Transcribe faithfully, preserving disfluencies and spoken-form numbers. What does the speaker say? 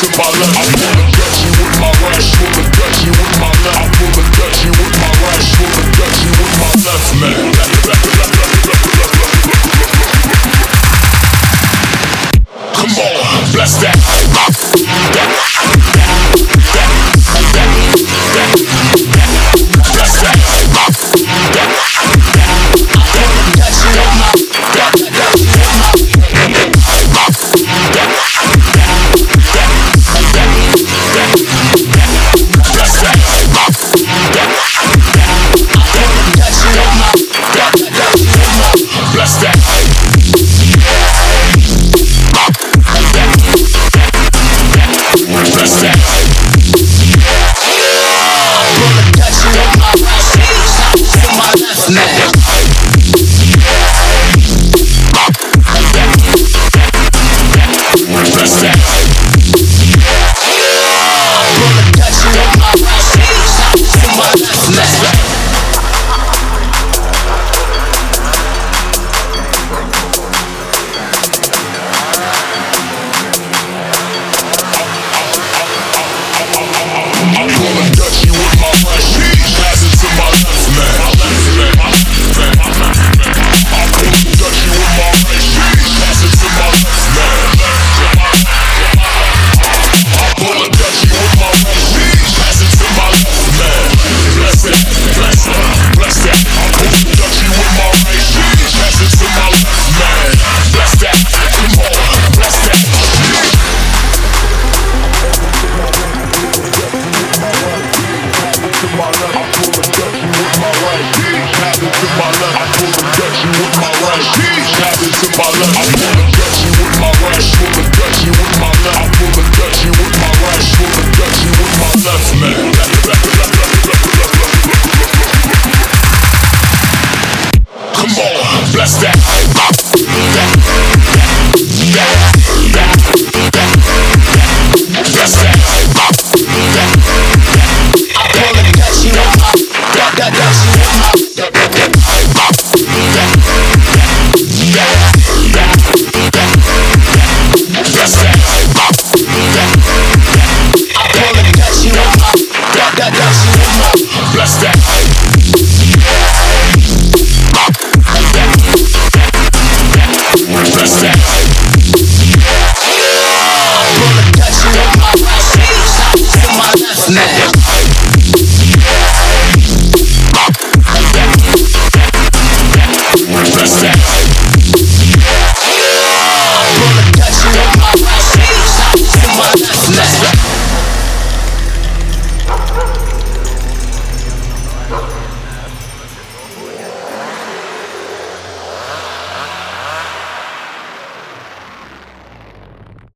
to my left. I pull a Dutchie with my right, pull a Dutchie with my left. I pull a Dutchie with my right, pull a Dutchie with my left, man. Come on, bless that. Bless that. Bless that. Bless that. Bless that. Bless that.